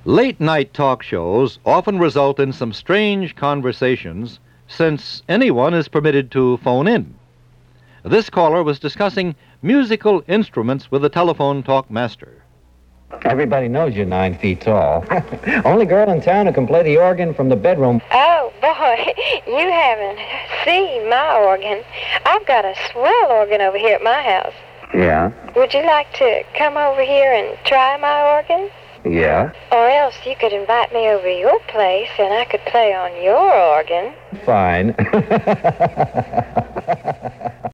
Late-night talk shows often result in some strange conversations since anyone is permitted to phone in. This caller was discussing musical instruments with the telephone talk master. Everybody knows you're 9 feet tall. Only girl in town who can play the organ from the bedroom. Oh, boy, you haven't seen my organ. I've got a swell organ over here at my house. Yeah? Would you like to come over here and try my organ? Yeah? Or else you could invite me over to your place and I could play on your organ. Fine.